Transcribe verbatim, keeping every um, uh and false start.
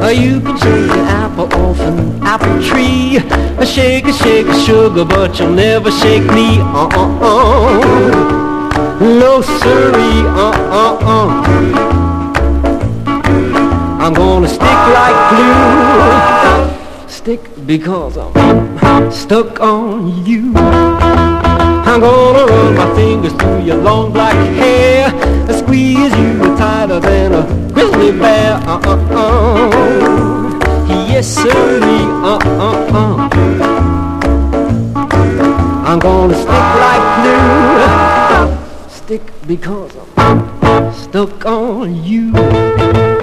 You can shake an apple off an apple tree. Shake a shake a sugar, but you'll never shake me. Uh-uh-uh. No siree, uh-uh-uh. I'm gonna stick like glue. Stick because I'm stuck on you. I'm gonna run my fingers through your long black hair and squeeze you tighter than a grizzly bear. Uh-uh-uh. Yes, sirree, uh-uh-uh. I'm gonna stick like glue. Stick because I'm stuck on you.